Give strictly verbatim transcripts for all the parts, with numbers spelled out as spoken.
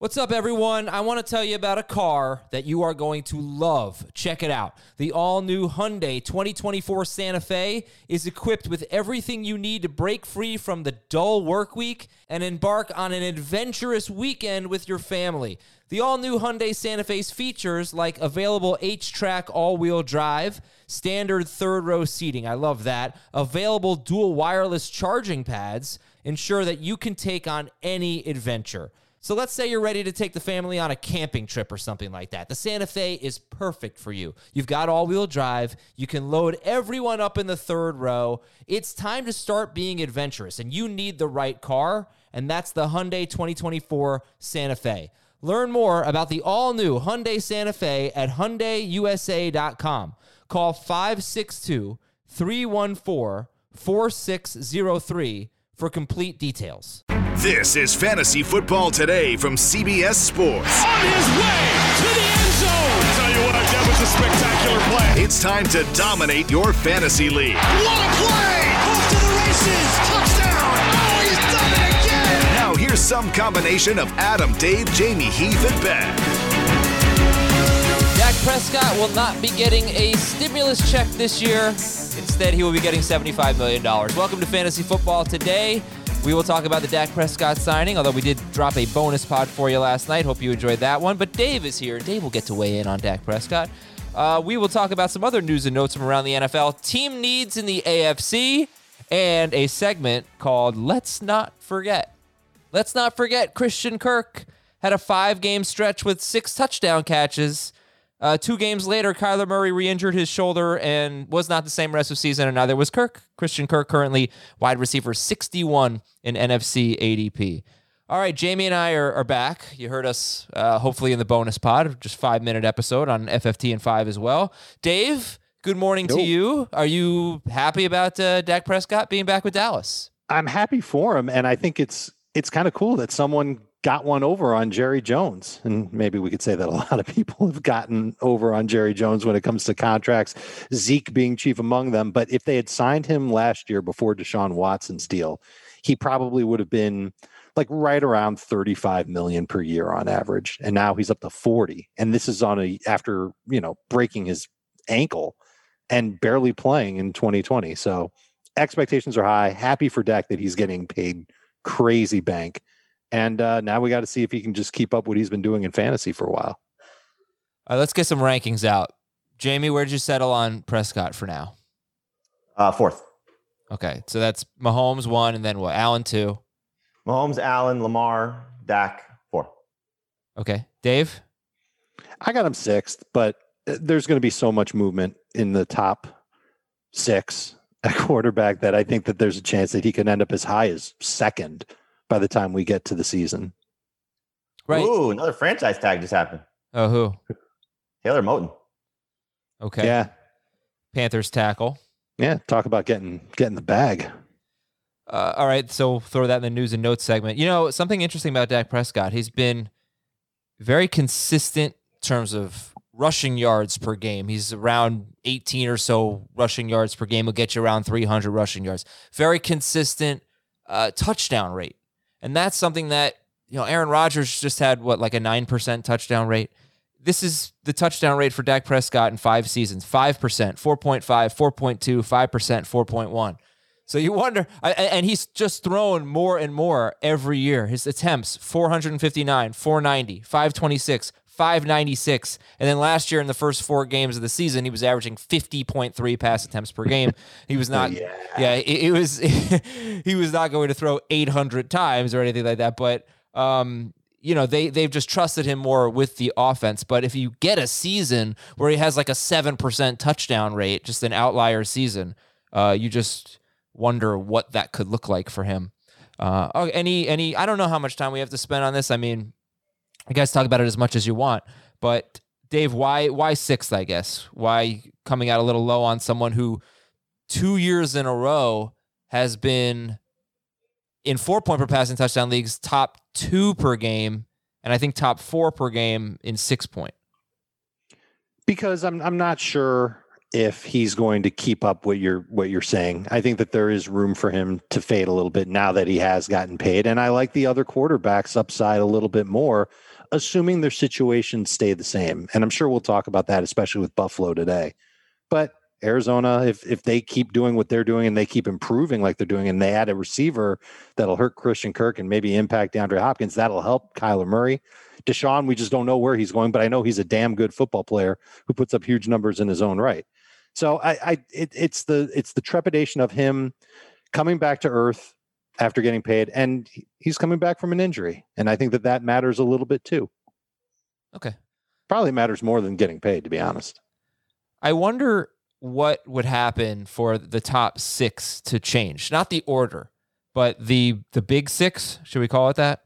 What's up, everyone? I want to tell you about a car that you are going to love. Check it out. The all-new Hyundai twenty twenty-four Santa Fe is equipped with everything you need to break free from the dull work week and embark on an adventurous weekend with your family. The all-new Hyundai Santa Fe's features like available H-Track all-wheel drive, standard third-row seating, I love that, available dual wireless charging pads, ensure that you can take on any adventure. So let's say you're ready to take the family on a camping trip or something like that. The Santa Fe is perfect for you. You've got all-wheel drive. You can load everyone up in the third row. It's time to start being adventurous, and you need the right car, and that's the Hyundai twenty twenty-four Santa Fe. Learn more about the all-new Hyundai Santa Fe at Hyundai U S A dot com. Call five six two, three one four, four six zero three for complete details. This is Fantasy Football Today from C B S Sports. On his way to the end zone. I tell you what, that was a spectacular play. It's time to dominate your fantasy league. What a play! Off to the races. Touchdown. Oh, he's done it again. Now here's some combination of Adam, Dave, Jamie, Heath, and Ben. Dak Prescott will not be getting a stimulus check this year. Instead, he will be getting seventy-five million dollars. Welcome to Fantasy Football Today. We will talk about the Dak Prescott signing, although we did drop a bonus pod for you last night. Hope you enjoyed that one. But Dave is here. Dave will get to weigh in on Dak Prescott. Uh, we will talk about some other news and notes from around the N F L, team needs in the A F C, and a segment called Let's Not Forget. Let's not forget Christian Kirk had a five-game stretch with six touchdown catches. Uh, two games later, Kyler Murray re-injured his shoulder and was not the same rest of the season, and neither was Kirk. Christian Kirk currently wide receiver sixty-one in N F C A D P. All right, Jamie and I are, are back. You heard us uh, hopefully in the bonus pod, just five-minute episode on F F T and five as well. Dave, good morning nope. to you. Are you happy about uh, Dak Prescott being back with Dallas? I'm happy for him, and I think it's it's kind of cool that someone got one over on Jerry Jones. And maybe we could say that a lot of people have gotten over on Jerry Jones when it comes to contracts, Zeke being chief among them. But if they had signed him last year before Deshaun Watson's deal, he probably would have been like right around thirty-five million per year on average. And now he's up to forty. And this is on a, after, you know, breaking his ankle and barely playing in twenty twenty. So expectations are high. Happy for Dak that he's getting paid crazy bank. And uh, now we got to see if he can just keep up what he's been doing in fantasy for a while. All right, let's get some rankings out. Jamie, where did you settle on Prescott for now? Uh, fourth. Okay, so that's Mahomes one, and then what? Allen two. Mahomes, Allen, Lamar, Dak four. Okay, Dave? I got him sixth, but there's going to be so much movement in the top six at quarterback that I think that there's a chance that he can end up as high as second by the time we get to the season. Right. Ooh, another franchise tag just happened. Oh, who? Taylor Moton. Okay. Yeah. Panthers tackle. Yeah. Talk about getting getting the bag. Uh, all right. So throw that in the news and notes segment. You know, something interesting about Dak Prescott, he's been very consistent in terms of rushing yards per game. He's around eighteen or so rushing yards per game. Will get you around three hundred rushing yards. Very consistent uh, touchdown rate. And that's something that, you know, Aaron Rodgers just had, what, like a nine percent touchdown rate? This is the touchdown rate for Dak Prescott in five seasons. five percent, four point five, four point two, five percent, four point one. So you wonder, and he's just thrown more and more every year. His attempts, four fifty-nine, four ninety, five twenty-six, five ninety-six. And then last year in the first four games of the season, he was averaging fifty point three pass attempts per game. He was not, yeah, yeah it, it was, he was not going to throw eight hundred times or anything like that. But, um, you know, they, they've just trusted him more with the offense. But if you get a season where he has like a seven percent touchdown rate, just an outlier season, uh, you just wonder what that could look like for him. Uh, oh, any, any, I don't know how much time we have to spend on this. I mean, you guys talk about it as much as you want, but Dave, why, why sixth, I guess? Why coming out a little low on someone who two years in a row has been in four point per passing touchdown leagues, top two per game, and I think top four per game in six point? Because I'm, I'm not sure if he's going to keep up what you're what you're saying. I think that there is room for him to fade a little bit now that he has gotten paid. And I like the other quarterbacks upside a little bit more, assuming their situations stay the same. And I'm sure we'll talk about that, especially with Buffalo today. But Arizona, if if they keep doing what they're doing and they keep improving like they're doing, and they add a receiver that'll hurt Christian Kirk and maybe impact DeAndre Hopkins, that'll help Kyler Murray. Deshaun, we just don't know where he's going, but I know he's a damn good football player who puts up huge numbers in his own right. So I, I it, it's the it's the trepidation of him coming back to earth after getting paid, and he's coming back from an injury, and I think that that matters a little bit too. Okay, probably matters more than getting paid, to be honest. I wonder what would happen for the top six to change, not the order, but the the big six. Should we call it that?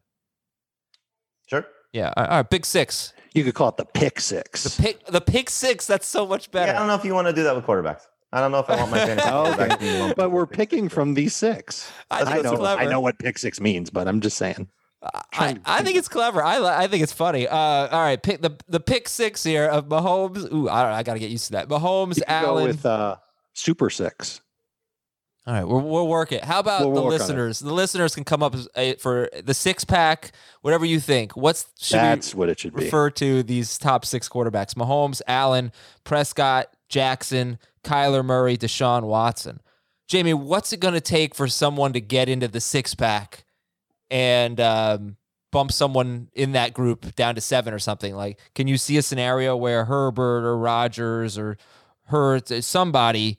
Sure. Yeah. All right, big six. You could call it the pick six. The pick, the pick six. That's so much better. Yeah, I don't know if you want to do that with quarterbacks. I don't know if I want my fantasy quarterback to be lumped But with we're pick picking six. from these six. I think I it's know. clever. I know what pick six means, but I'm just saying. I, I think it's clever. I li- I think it's funny. Uh, all right, pick the the pick six here of Mahomes. Ooh, I don't know. I got to get used to that. Mahomes, You can go Allen. with uh, Super Six. All right, we'll, we'll work it. How about We'll the work on it. listeners? The listeners can come up as a, for the six pack, whatever you think. What's should That's we what it should be. refer to these top six quarterbacks? Mahomes, Allen, Prescott, Jackson, Kyler Murray, Deshaun Watson. Jamie, what's it going to take for someone to get into the six pack and um, bump someone in that group down to seven or something? Like, can you see a scenario where Herbert or Rodgers or Hurts, somebody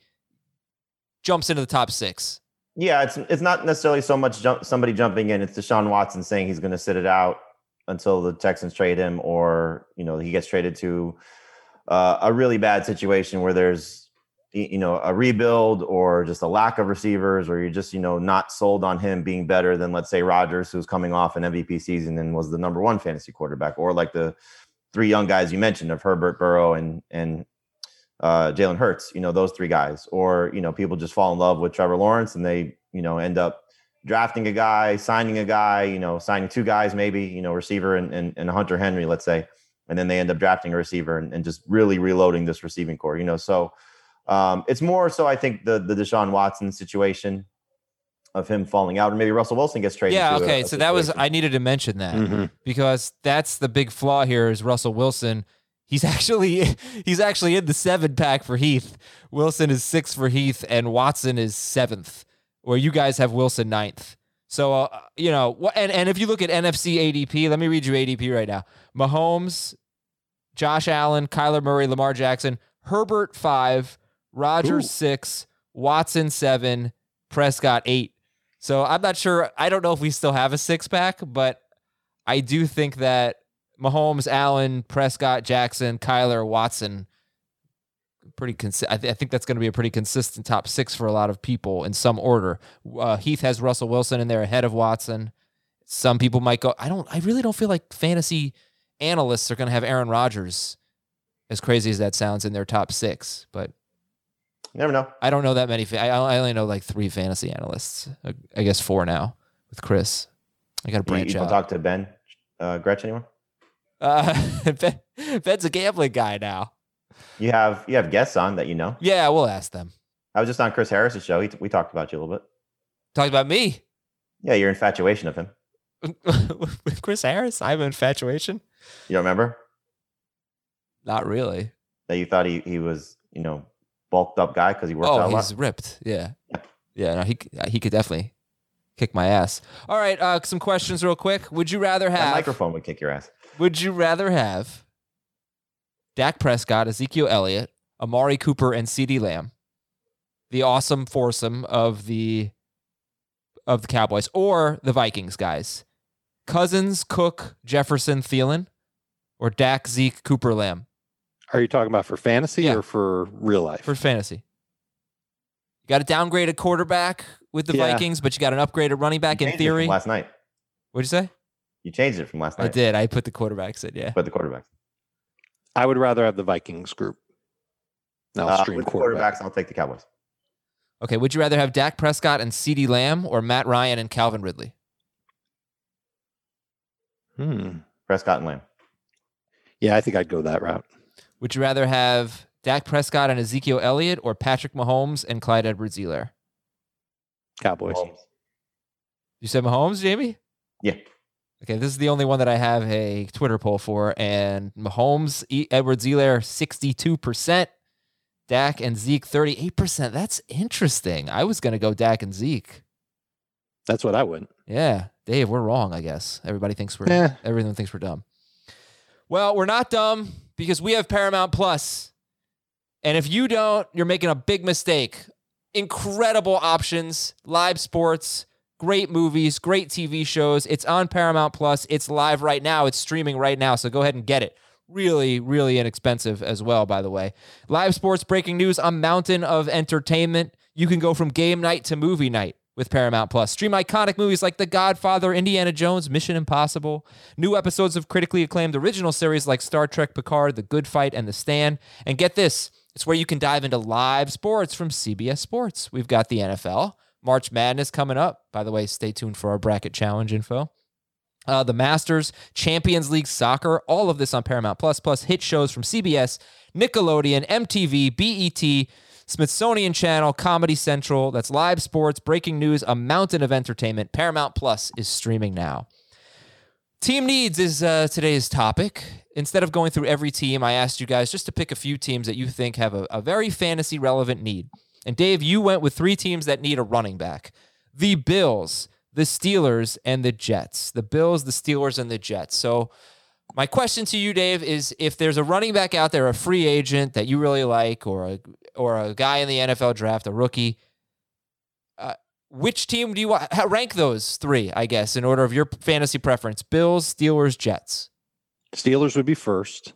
jumps into the top six? Yeah, it's it's not necessarily so much jump, somebody jumping in. It's Deshaun Watson saying he's going to sit it out until the Texans trade him, or you know he gets traded to uh, a really bad situation where there's you know a rebuild or just a lack of receivers, or you're just you know not sold on him being better than, let's say, Rodgers, who's coming off an M V P season and was the number one fantasy quarterback, or like the three young guys you mentioned of Herbert, Burrow, and and uh, Jalen Hurts, you know, those three guys, or, you know, people just fall in love with Trevor Lawrence and they, you know, end up drafting a guy, signing a guy, you know, signing two guys, maybe, you know, receiver and, and, and Hunter Henry, let's say, and then they end up drafting a receiver and, and just really reloading this receiving core, you know, so um, it's more so, I think the, the Deshaun Watson situation of him falling out, or maybe Russell Wilson gets traded. Yeah. to Okay. a, a so that was, situation. I needed to mention that Mm-hmm. because that's the big flaw here is Russell Wilson. He's actually he's actually in the seven pack for Heath. Wilson is six for Heath, and Watson is seventh, where you guys have Wilson ninth. So uh, you know, and and if you look at N F C A D P, let me read you A D P right now: Mahomes, Josh Allen, Kyler Murray, Lamar Jackson, Herbert five, Rodgers Ooh. six, Watson seven, Prescott eight. So I'm not sure. I don't know if we still have a six pack, but I do think that Mahomes, Allen, Prescott, Jackson, Kyler, Watson, pretty consi- I, th- I think that's going to be a pretty consistent top six for a lot of people in some order. Uh, Heath has Russell Wilson in there ahead of Watson. Some people might go, I don't, I really don't feel like fantasy analysts are going to have Aaron Rodgers, as crazy as that sounds, in their top six, but You never know. I don't know that many. Fa- I, I only know like three fantasy analysts. I, I guess four now with Chris. I got to You, branch you out. don't talk to Ben, uh, Gretch anymore? Uh, ben, Ben's a gambling guy now. You have you have guests on that you know. Yeah, we'll ask them. I was just on Chris Harris's show. He, we talked about you a little bit. Talked about me. Yeah, your infatuation of him. With Chris Harris? I have an infatuation? You don't remember Not really. that you thought he, he was, you know, bulked up guy because he worked Oh, out a he's lot? ripped. Yeah. Yeah, no, he he could definitely kick my ass. All right, uh, some questions real quick. Would you rather That have microphone would kick your ass. Would you rather have Dak Prescott, Ezekiel Elliott, Amari Cooper, and CeeDee Lamb, the awesome foursome of the of the Cowboys, or the Vikings guys? Cousins, Cook, Jefferson, Thielen, or Dak, Zeke, Cooper, Lamb? Are you talking about for fantasy Yeah. or for real life? For fantasy. You got to downgrade a quarterback with the Yeah. Vikings, but you got an upgraded running back You in changed it from theory. last night. What'd you say? You changed it from last I night. did. I put the quarterbacks in, yeah. But the quarterbacks. I would rather have the Vikings group. Now Uh, stream with the quarterback. quarterbacks, I'll take the Cowboys. Okay, would you rather have Dak Prescott and CeeDee Lamb or Matt Ryan and Calvin Ridley? Hmm. Prescott and Lamb. Yeah, I think I'd go that route. Would you rather have Dak Prescott and Ezekiel Elliott, or Patrick Mahomes and Clyde Edwards-Helaire? Cowboys. Mahomes. You said Mahomes, Jamie? Yeah. Okay, this is the only one that I have a Twitter poll for, and Mahomes, e- Edwards-Helaire, sixty-two percent. Dak and Zeke, thirty-eight percent. That's interesting. I was going to go Dak and Zeke. That's what I would. Yeah. Dave, we're wrong, I guess. Everybody thinks we're Eh. everyone thinks we're dumb. Well, we're not dumb because we have Paramount Plus. And if you don't, you're making a big mistake. Incredible options, live sports, great movies, great T V shows. It's on Paramount Plus. It's live right now. It's streaming right now. So go ahead and get it. Really, really inexpensive as well, by the way. Live sports, breaking news, a mountain of entertainment. You can go from game night to movie night with Paramount Plus. Stream iconic movies like The Godfather, Indiana Jones, Mission Impossible. New episodes of critically acclaimed original series like Star Trek Picard, The Good Fight, and The Stand. And get this, it's where you can dive into live sports from C B S Sports. We've got the N F L, March Madness coming up. By the way, stay tuned for our bracket challenge info. Uh, the Masters, Champions League Soccer, all of this on Paramount Plus, plus hit shows from C B S, Nickelodeon, M T V, B E T, Smithsonian Channel, Comedy Central. That's live sports, breaking news, a mountain of entertainment. Paramount Plus is streaming now. Team needs is uh, today's topic. Instead of going through every team, I asked you guys just to pick a few teams that you think have a, a very fantasy relevant need. And Dave, you went with three teams that need a running back. The Bills, the Steelers, and the Jets. The Bills, the Steelers, and the Jets. So my question to you, Dave, is if there's a running back out there, a free agent that you really like, or a or a guy in the N F L draft, a rookie, uh, which team do you want? Rank those three, I guess, in order of your fantasy preference. Bills, Steelers, Jets. Steelers would be first.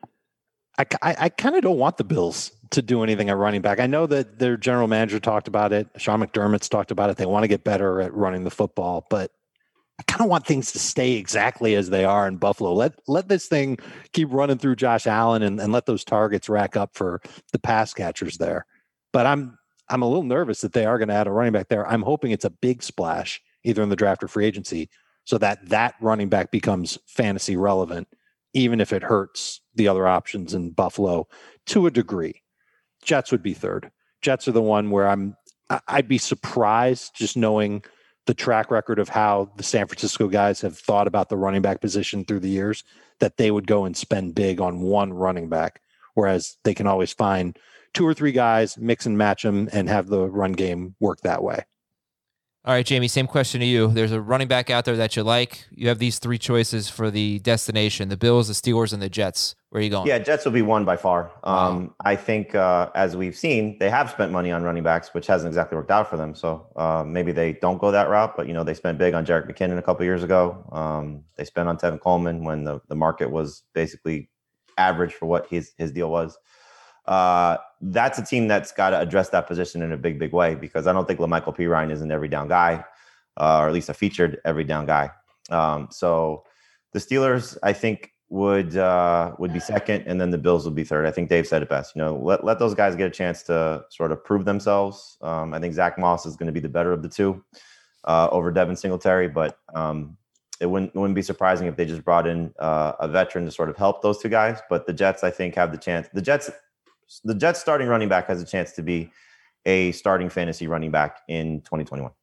I, I, I kind of don't want the Bills to do anything at running back. I know that their general manager talked about it. Sean McDermott's talked about it. They want to get better at running the football, but I kind of want things to stay exactly as they are in Buffalo. Let let this thing keep running through Josh Allen and, and let those targets rack up for the pass catchers there. But I'm I'm a little nervous that they are going to add a running back there. I'm hoping it's a big splash, either in the draft or free agency, so that that running back becomes fantasy relevant, even if it hurts the other options in Buffalo to a degree. Jets would be third. Jets are the one where I'm I'd be surprised just knowing the track record of how the San Francisco guys have thought about the running back position through the years, that they would go and spend big on one running back, whereas they can always find two or three guys, mix and match them, and have the run game work that way. All right, Jamie, same question to you. There's a running back out there that you like. You have these three choices for the destination, the Bills, the Steelers, and the Jets. Where are you going? Yeah, Jets will be one by far. Um, Wow. I think, uh, as we've seen, they have spent money on running backs, which hasn't exactly worked out for them. So uh, maybe they don't go that route, but, you know, they spent big on Jerick McKinnon a couple years ago. Um, they spent on Tevin Coleman when the, the market was basically average for what his, his deal was. Uh, that's a team that's got to address that position in a big, big way, because I don't think LaMichael Pirine is an every down guy, uh, or at least a featured every down guy. Um, so the Steelers, I think, would uh, would be second, and then the Bills would be third. I think Dave said it best. You know, let let those guys get a chance to sort of prove themselves. Um, I think Zach Moss is going to be the better of the two uh, over Devin Singletary, but um, it wouldn't it wouldn't be surprising if they just brought in uh, a veteran to sort of help those two guys. But the Jets, I think, have the chance. The Jets. The Jets starting running back has a chance to be a starting fantasy running back in twenty twenty-one.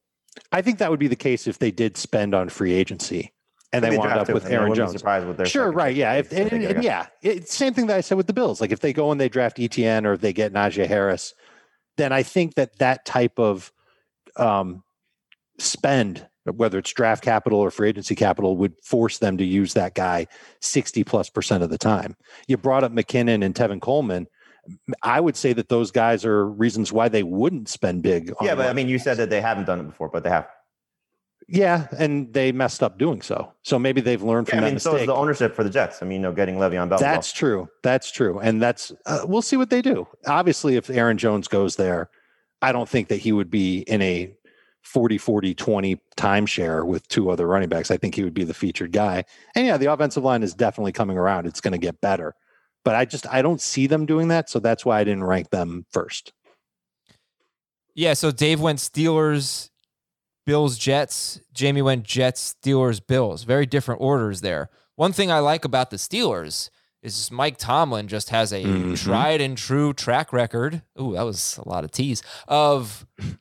I think that would be the case if they did spend on free agency and Could they be wound draft up too. with I mean, I Aaron wouldn't be Jones. surprised with their Sure, second right, pick. yeah. If, and, Big, I and guess. yeah, it's same thing that I said with the Bills. Like if they go and they draft E T N or if they get Najee Harris, then I think that that type of um, spend, whether it's draft capital or free agency capital, would force them to use that guy sixty plus percent of the time. You brought up McKinnon and Tevin Coleman. I would say that those guys are reasons why they wouldn't spend big. On Yeah, but I running mean, you backs. said that they haven't done it before, but they have. Yeah, and they messed up doing so. So maybe they've learned Yeah, from I that mean, so mistake. is the ownership for the Jets. I mean, you know, getting Le'Veon Bell. That's true. That's true. And that's, uh, we'll see what they do. Obviously, if Aaron Jones goes there, I don't think that he would be in a forty, forty, twenty timeshare with two other running backs. I think he would be the featured guy. And yeah, the offensive line is definitely coming around. It's going to get better. But I just, I don't see them doing that. So that's why I didn't rank them first. Yeah, so Dave went Steelers, Bills, Jets. Jamie went Jets, Steelers, Bills. Very different orders there. One thing I like about the Steelers is Mike Tomlin just has a Mm-hmm. tried and true track record. Ooh, that was a lot of tease of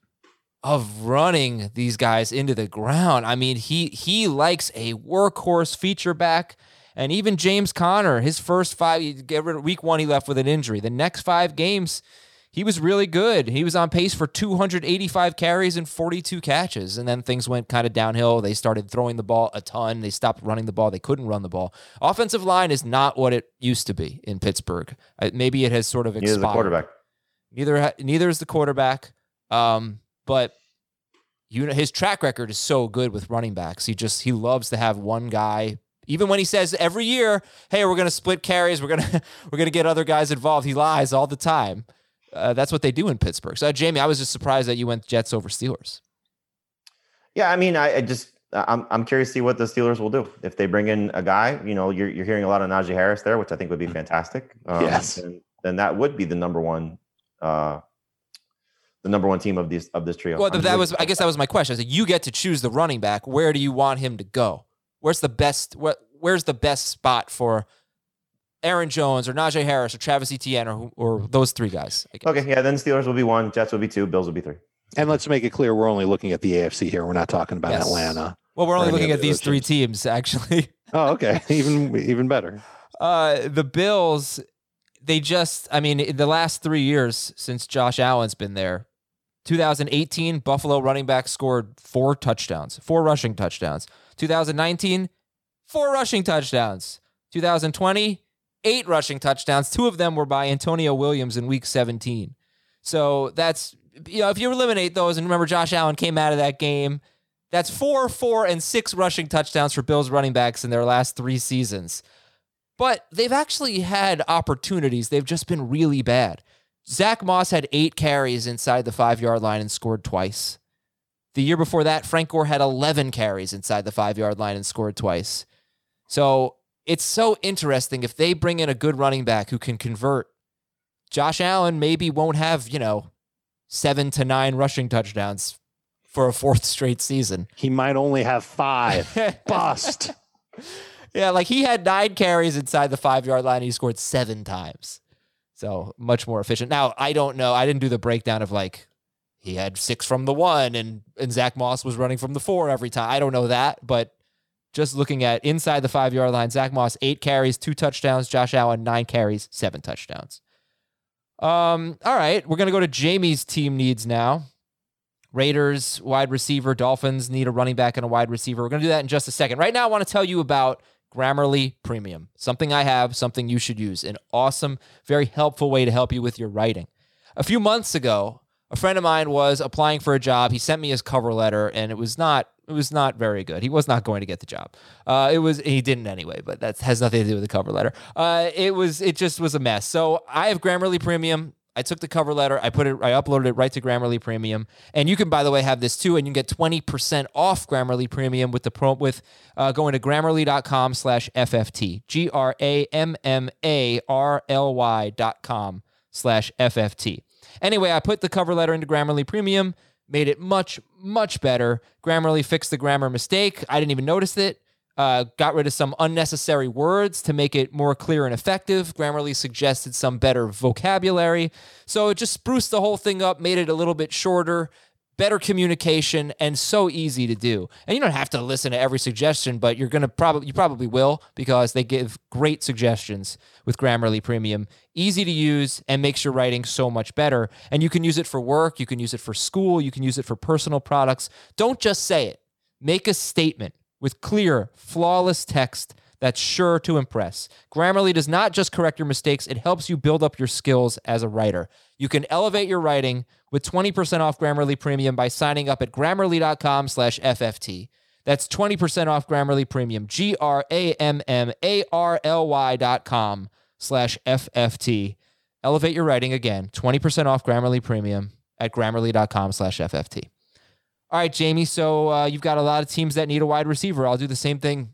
of running these guys into the ground. I mean, he he likes a workhorse feature back. And even James Conner, his first five, get rid of week one, he left with an injury. The next five games, he was really good. He was on pace for two hundred eighty-five carries and forty-two catches. And then things went kind of downhill. They started throwing the ball a ton. They stopped running the ball. They couldn't run the ball. Offensive line is not what it used to be in Pittsburgh. Uh, Maybe it has sort of expired. Neither the quarterback. Neither, neither is the quarterback. Um, but you know, his track record is so good with running backs. He just, he loves to have one guy. Even when he says every year, hey, we're going to split carries, we're going to we're going to get other guys involved, he lies all the time. Uh, that's what they do in Pittsburgh. So, Jamie, I was just surprised that you went Jets over Steelers. Yeah, I mean, I, I just I'm I'm curious to see what the Steelers will do if they bring in a guy. You know, you're you're hearing a lot of Najee Harris there, which I think would be fantastic. Um, Yes, and then that would be the number one, uh, the number one team of these of this trio. Well, I'm that really- was I guess that was my question. I said, you get to choose the running back. Where do you want him to go? Where's the best? What? Where's the best spot for Aaron Jones or Najee Harris or Travis Etienne or or those three guys? I guess. Okay, yeah. Then Steelers will be one, Jets will be two, Bills will be three. and let's make it clear we're only looking at the A F C here. We're not talking about Yes. Atlanta. Well, we're only or any looking of at the these other three teams. teams, actually. Oh, okay, even even better. Uh, the Bills, they just, I mean, in the last three years since Josh Allen's been there, two thousand eighteen, Buffalo running back scored four touchdowns, four rushing touchdowns. two thousand nineteen, four rushing touchdowns. two thousand twenty, eight rushing touchdowns. Two of them were by Antonio Williams in week seventeen. So that's, you know, if you eliminate those, and remember Josh Allen came out of that game, that's four, four, and six rushing touchdowns for Bills running backs in their last three seasons. But they've actually had opportunities. They've just been really bad. Zach Moss had eight carries inside the five-yard line and scored twice. The year before that, Frank Gore had eleven carries inside the five-yard line and scored twice. So it's so interesting. If they bring in a good running back who can convert, Josh Allen maybe won't have, you know, seven to nine rushing touchdowns for a fourth straight season. He might only have five. Bust. Yeah, like he had nine carries inside the five-yard line. And he scored seven times. So much more efficient. Now, I don't know. I didn't do the breakdown of like he had six from the one and, and Zach Moss was running from the four every time. I don't know that, but just looking at inside the five-yard line, Zach Moss, eight carries, two touchdowns. Josh Allen, nine carries, seven touchdowns. Um, all right, we're going to go to Jamie's team needs now. Raiders, wide receiver. Dolphins need a running back and a wide receiver. We're going to do that in just a second. Right now, I want to tell you about Grammarly Premium, something I have, something you should use. An awesome, very helpful way to help you with your writing. A few months ago, a friend of mine was applying for a job. He sent me his cover letter, and it was not it was not very good. He was not going to get the job. Uh, it was he didn't anyway, but that has nothing to do with the cover letter. Uh, it was it just was a mess. So I have Grammarly Premium. I took the cover letter, I put it, I uploaded it right to Grammarly Premium, and you can, by the way, have this too, and you can get twenty percent off Grammarly Premium with the pro with uh, going to grammarly.com slash FFT, G R A M M A R L Y dot com slash FFT. Anyway, I put the cover letter into Grammarly Premium, made it much, much better. Grammarly fixed the grammar mistake. I didn't even notice it. Uh, got rid of some unnecessary words to make it more clear and effective. Grammarly suggested some better vocabulary. So it just spruced the whole thing up, made it a little bit shorter, better communication, and so easy to do. And you don't have to listen to every suggestion, but you're going to probably, you probably will, because they give great suggestions with Grammarly Premium. Easy to use and makes your writing so much better. And you can use it for work. You can use it for school. You can use it for personal products. Don't just say it. Make a statement with clear, flawless text that's sure to impress. Grammarly does not just correct your mistakes, it helps you build up your skills as a writer. You can elevate your writing with twenty percent off Grammarly Premium by signing up at grammarly.com slash FFT. That's twenty percent off Grammarly Premium, G R A M M A R L Y dot com slash FFT. Elevate your writing again, twenty percent off Grammarly Premium at grammarly.com slash FFT. All right, Jamie, so uh, you've got a lot of teams that need a wide receiver. I'll do the same thing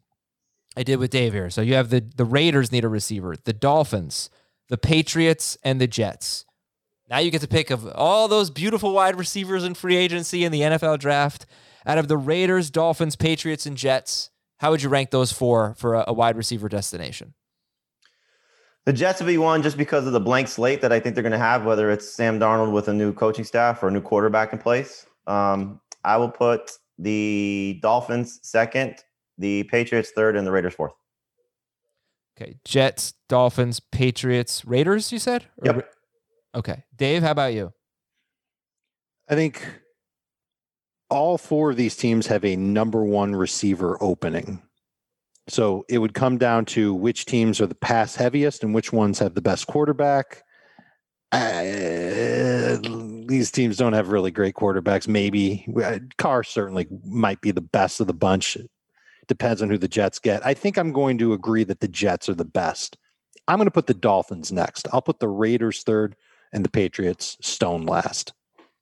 I did with Dave here. So you have the, the Raiders need a receiver, the Dolphins, the Patriots, and the Jets. Now you get to pick of all those beautiful wide receivers in free agency in the N F L draft. Out of the Raiders, Dolphins, Patriots, and Jets, how would you rank those four for a, a wide receiver destination? The Jets will be one just because of the blank slate that I think they're going to have, whether it's Sam Darnold with a new coaching staff or a new quarterback in place. Um, I will put the Dolphins second, the Patriots third, and the Raiders fourth. Okay, Jets, Dolphins, Patriots, Raiders, you said? Or, Yep. Okay. Dave, how about you? I think all four of these teams have a number one receiver opening. So it would come down to which teams are the pass heaviest and which ones have the best quarterback. Uh, these teams don't have really great quarterbacks. Maybe Carr certainly might be the best of the bunch. Depends on who the Jets get. I think I'm going to agree that the Jets are the best. I'm going to put the Dolphins next. I'll put the Raiders third and the Patriots stone last.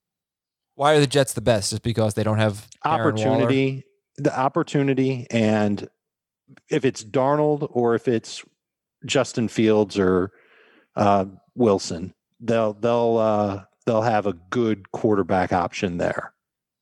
Why are the Jets the best? Just because they don't have opportunity, the opportunity, and if it's Darnold or if it's Justin Fields or uh, Wilson, they'll they'll uh, they'll have a good quarterback option there.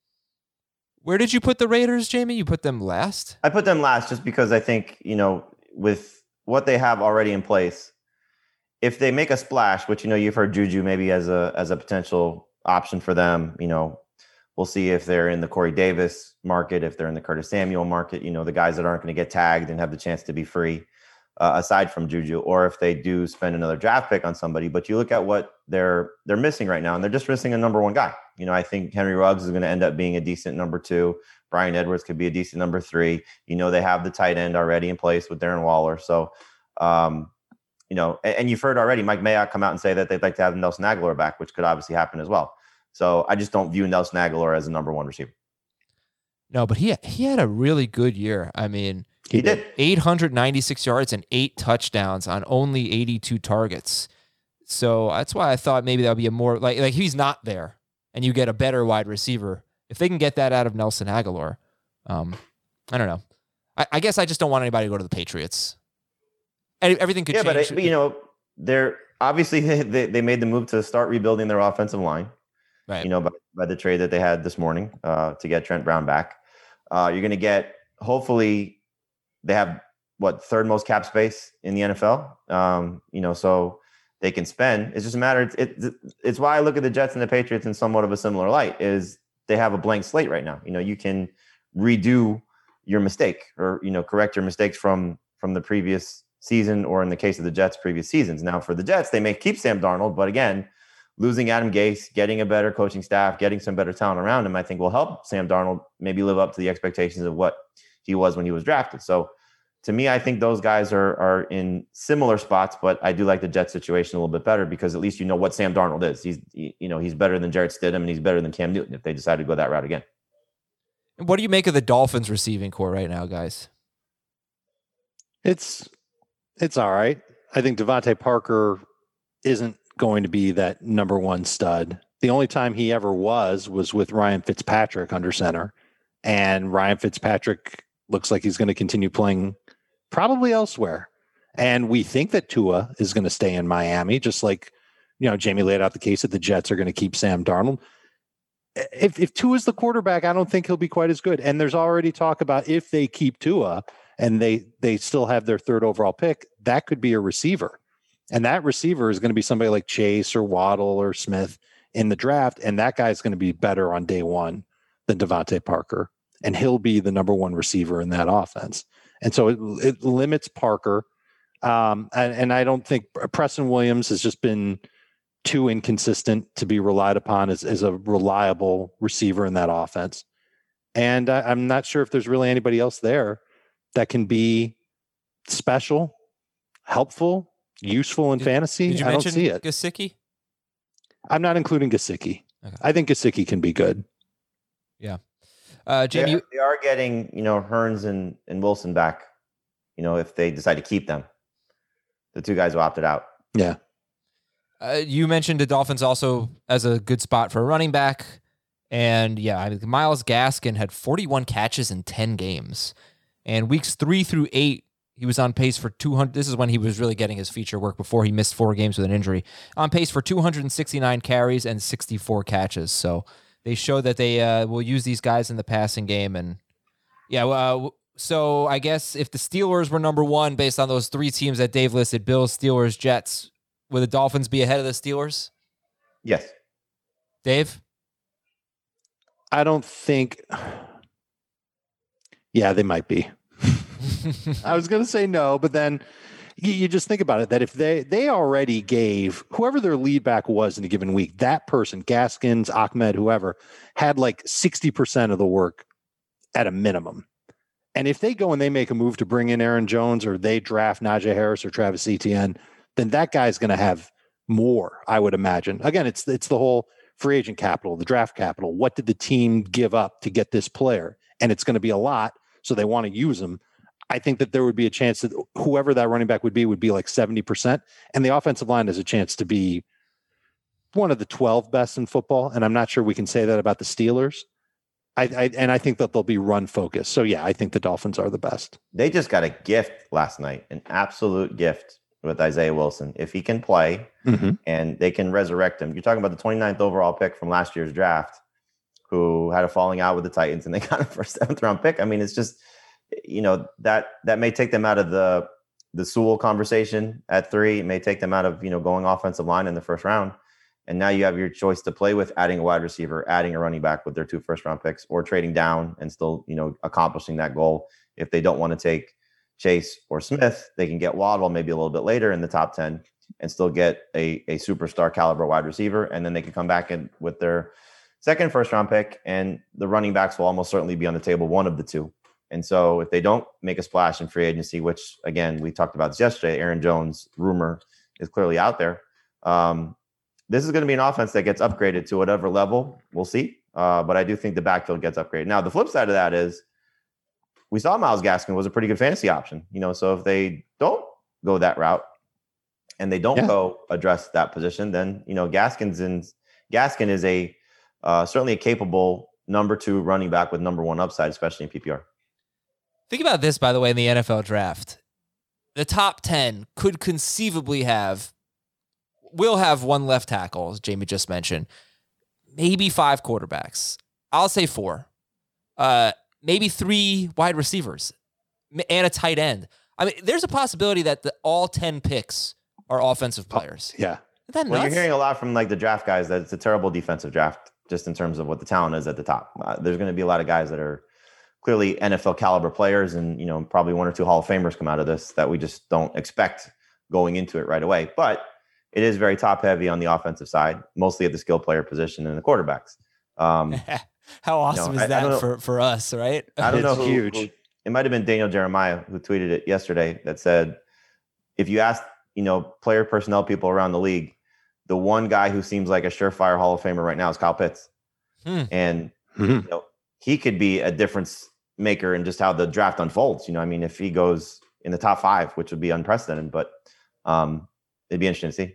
Where did you put the Raiders, Jamie? You put them last? I put them last just because I think, you know, with what they have already in place, if they make a splash, which, you know, you've heard Juju maybe as a as a potential option for them, you know, we'll see if they're in the Corey Davis market, if they're in the Curtis Samuel market, you know, the guys that aren't going to get tagged and have the chance to be free, uh, aside from Juju, or if they do spend another draft pick on somebody. But you look at what they're they're missing right now, and they're just missing a number one guy. You know, I think Henry Ruggs is going to end up being a decent number two. Brian Edwards could be a decent number three. You know, they have the tight end already in place with Darren Waller. So, um, you know, and, and you've heard already Mike Mayock come out and say that they'd like to have Nelson Aguilar back, which could obviously happen as well. So I just don't view Nelson Aguilar as a number one receiver. No, but he he had a really good year. I mean, he did eight hundred ninety-six yards and eight touchdowns on only eighty-two targets. So that's why I thought maybe that would be a more like like he's not there, and you get a better wide receiver if they can get that out of Nelson Aguilar. Um, I don't know. I, I guess I just don't want anybody to go to the Patriots. Everything could yeah, change. Yeah, but, but you know, they're obviously they they made the move to start rebuilding their offensive line. Right. You know, by, by the trade that they had this morning uh, to get Trent Brown back. Uh, you're going to get, hopefully, they have, what, third most cap space in the N F L? Um, you know, so they can spend. It's just a matter, it, it, it's why I look at the Jets and the Patriots in somewhat of a similar light, is they have a blank slate right now. You know, you can redo your mistake or, you know, correct your mistakes from from the previous season, or in the case of the Jets, previous seasons. Now, for the Jets, they may keep Sam Darnold, but again, losing Adam Gase, getting a better coaching staff, getting some better talent around him, I think will help Sam Darnold maybe live up to the expectations of what he was when he was drafted. So to me, I think those guys are are in similar spots, but I do like the Jets situation a little bit better because at least you know what Sam Darnold is. He's, you know, he's better than Jarrett Stidham and he's better than Cam Newton if they decide to go that route again. And what do you make of the Dolphins receiving core right now, guys? It's, it's all right. I think Devontae Parker isn't going to be that number one stud. The only time he ever was was with Ryan Fitzpatrick under center, and Ryan Fitzpatrick looks like he's going to continue playing probably elsewhere. And we think that Tua is going to stay in Miami, just like, you know, Jamie laid out the case that the Jets are going to keep Sam Darnold. If if Tua's the quarterback, I don't think he'll be quite as good. And there's already talk about if they keep Tua and they they still have their third overall pick, that could be a receiver. And that receiver is going to be somebody like Chase or Waddle or Smith in the draft. And that guy's going to be better on day one than Devontae Parker. And he'll be the number one receiver in that offense. And so it, it limits Parker. Um, and, and I don't think Preston Williams has just been too inconsistent to be relied upon as, as a reliable receiver in that offense. And I, I'm not sure if there's really anybody else there that can be special, helpful, useful in did, fantasy. Did you I don't mention see it. Gesicki? I'm not including Gesicki. Okay. I think Gesicki can be good. Yeah. Uh, Jamie, they are, they are getting, you know, Hearns and, and Wilson back, you know, if they decide to keep them. The two guys who opted out. Yeah. Uh, you mentioned the Dolphins also as a good spot for a running back. And yeah, I mean, Myles Gaskin had forty-one catches in ten games. And weeks three through eight, he was on pace for two hundred. This is when he was really getting his feature work before he missed four games with an injury. On pace for two hundred sixty-nine carries and sixty-four catches. So they show that they uh, will use these guys in the passing game. And yeah, uh, So I guess if the Steelers were number one based on those three teams that Dave listed, Bills, Steelers, Jets, would the Dolphins be ahead of the Steelers? Yes. Dave? I don't think. Yeah, they might be. I was going to say no, but then you, you just think about it, that if they, they already gave whoever their lead back was in a given week, that person, Gaskins, Ahmed, whoever, had like sixty percent of the work at a minimum. And if they go and they make a move to bring in Aaron Jones, or they draft Najee Harris or Travis Etienne, then that guy's going to have more, I would imagine. Again, it's it's the whole free agent capital, the draft capital. What did the team give up to get this player? And it's going to be a lot, so they want to use them. I think that there would be a chance that whoever that running back would be would be like seventy percent. And the offensive line has a chance to be one of the twelve best in football. And I'm not sure we can say that about the Steelers. I, I and I think that they'll be run focused. So yeah, I think the Dolphins are the best. They just got a gift last night, an absolute gift with Isaiah Wilson. If he can play mm-hmm. and they can resurrect him. You're talking about the twenty-ninth overall pick from last year's draft, who had a falling out with the Titans, and they got him for a seventh round pick. I mean, it's just, you know, that that may take them out of the the Sewell conversation at three. It may take them out of, you know, going offensive line in the first round. And now you have your choice to play with adding a wide receiver, adding a running back with their two first round picks, or trading down and still, you know, accomplishing that goal. If they don't want to take Chase or Smith, they can get Waddle maybe a little bit later in the top ten and still get a, a superstar caliber wide receiver. And then they can come back in with their second first round pick, and the running backs will almost certainly be on the table, one of the two. And so if they don't make a splash in free agency, which again, we talked about this yesterday, Aaron Jones rumor is clearly out there. Um, this is going to be an offense that gets upgraded to whatever level. We'll see. Uh, but I do think the backfield gets upgraded. Now, the flip side of that is we saw Myles Gaskin was a pretty good fantasy option. You know, so if they don't go that route and they don't yeah. go address that position, then, you know, Gaskin's in Gaskin is a uh, certainly a capable number two running back with number one upside, especially in P P R. Think about this, by the way, in the N F L draft. The top ten could conceivably have, will have one left tackle, as Jamie just mentioned, maybe five quarterbacks. I'll say four. Uh, maybe three wide receivers and a tight end. I mean, there's a possibility that the, all ten picks are offensive players. Oh, yeah. Isn't that well, nuts? You're hearing a lot from like the draft guys that it's a terrible defensive draft, just in terms of what the talent is at the top. Uh, there's going to be a lot of guys that are clearly N F L caliber players, and, you know, probably one or two Hall of Famers come out of this that we just don't expect going into it right away. But it is very top heavy on the offensive side, mostly at the skill player position and the quarterbacks. Um, How awesome you know, is I, that I for, for us, right? I don't it's know who, huge. Who, it might have been Daniel Jeremiah who tweeted it yesterday that said, if you ask, you know, player personnel people around the league, the one guy who seems like a surefire Hall of Famer right now is Kyle Pitts. Hmm. And mm-hmm. you know, he could be a difference maker in just how the draft unfolds. You know, I mean, if he goes in the top five, which would be unprecedented, but um, it'd be interesting to see.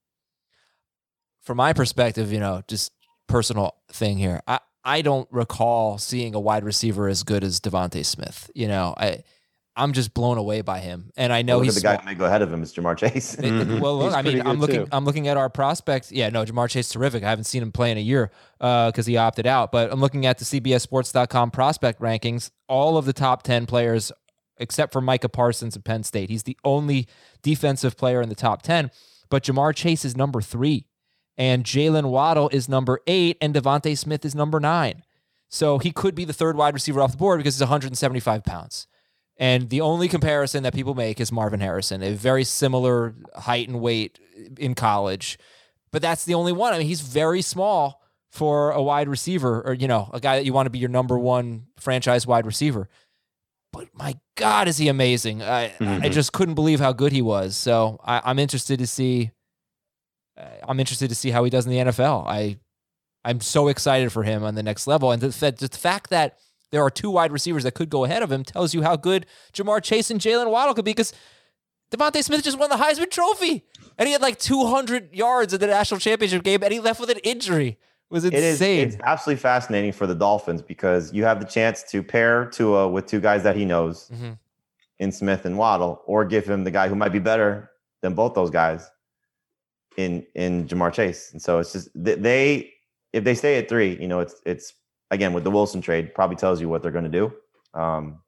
From my perspective, you know, just personal thing here, I, I don't recall seeing a wide receiver as good as Devontae Smith. You know, I, I'm just blown away by him, and I know well, he's the guy who may go ahead of him is Jamar Chase. it, it, well, look, He's I mean, I'm looking, too. I'm looking at our prospects. Yeah, no, Jamar Chase is terrific. I haven't seen him play in a year because uh, he opted out. But I'm looking at the C B S Sports dot com prospect rankings. All of the top ten players, except for Micah Parsons of Penn State, he's the only defensive player in the top ten. But Jamar Chase is number three, and Jalen Waddle is number eight, and Devontae Smith is number nine. So he could be the third wide receiver off the board because he's one hundred seventy-five pounds. And the only comparison that people make is Marvin Harrison, a very similar height and weight in college. But that's the only one. I mean, he's very small for a wide receiver, or, you know, a guy that you want to be your number one franchise wide receiver. But my God, is he amazing. I, mm-hmm. I just couldn't believe how good he was. So I, I'm interested to see, uh, I'm interested to see how he does in the N F L. I, I'm so excited for him on the next level. And the, the fact that there are two wide receivers that could go ahead of him tells you how good Jamar Chase and Jalen Waddle could be, because Devontae Smith just won the Heisman Trophy, and he had like two hundred yards in the national championship game, and he left with an injury. It was insane. It is, it's absolutely fascinating for the Dolphins because you have the chance to pair Tua with two guys that he knows mm-hmm. in Smith and Waddle, or give him the guy who might be better than both those guys in in Jamar Chase. And so it's just they, if they stay at three, you know, it's it's. Again, with the Wilson trade, probably tells you what they're going to do. Um,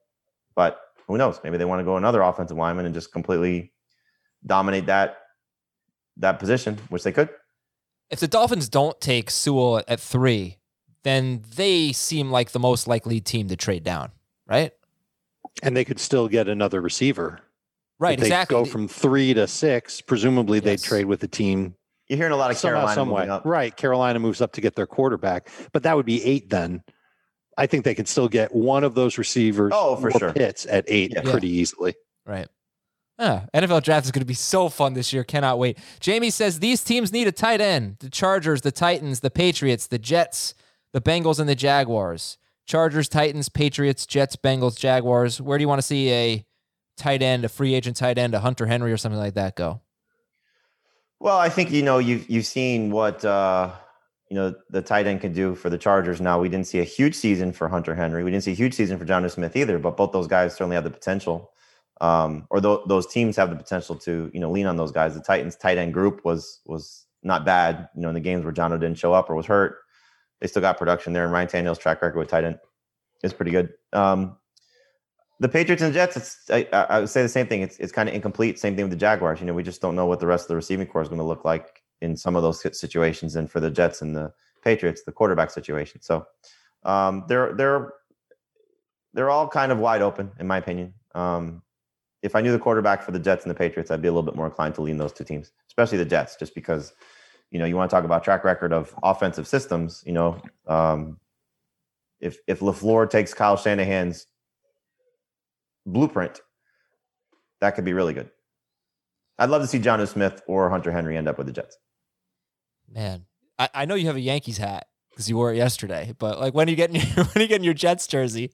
But who knows? Maybe they want to go another offensive lineman and just completely dominate that that position, which they could. If the Dolphins don't take Sewell at three, then they seem like the most likely team to trade down, right? And they could still get another receiver. Right, if they exactly. Go from three to six. Presumably, yes. They'd trade with the team. You're hearing a lot of somehow, Carolina some moving way. up. Right, Carolina moves up to get their quarterback, but that would be eight then. I think they could still get one of those receivers. Oh, for sure. Pitts at eight yeah. pretty yeah. easily. Right. Ah, N F L draft is going to be so fun this year. Cannot wait. Jamie says these teams need a tight end. The Chargers, the Titans, the Patriots, the Jets, the Bengals, and the Jaguars. Chargers, Titans, Patriots, Jets, Bengals, Jaguars. Where do you want to see a tight end, a free agent tight end, a Hunter Henry or something like that go? Well, I think, you know, you've, you've seen what, uh, you know, the tight end can do for the Chargers. Now, we didn't see a huge season for Hunter Henry. We didn't see a huge season for Jonnu Smith either, but both those guys certainly have the potential. Um, or th- those teams have the potential to, you know, lean on those guys. The Titans tight end group was was not bad, you know, in the games where Jonnu didn't show up or was hurt. They still got production there, and Ryan Tannehill's track record with tight end is pretty good. Um, the Patriots and Jets, it's I, I would say the same thing. It's it's kind of incomplete. Same thing with the Jaguars. You know, we just don't know what the rest of the receiving core is going to look like in some of those situations. And for the Jets and the Patriots, the quarterback situation. So um, they're they're they're all kind of wide open, in my opinion. Um, If I knew the quarterback for the Jets and the Patriots, I'd be a little bit more inclined to lean those two teams, especially the Jets, just because, you know, you want to talk about track record of offensive systems. You know, um, if if LaFleur takes Kyle Shanahan's blueprint, that could be really good. I'd love to see Jonnu Smith or Hunter Henry end up with the Jets. Man, I, I know you have a Yankees hat because you wore it yesterday, but like, when are you getting your, when are you getting your Jets jersey?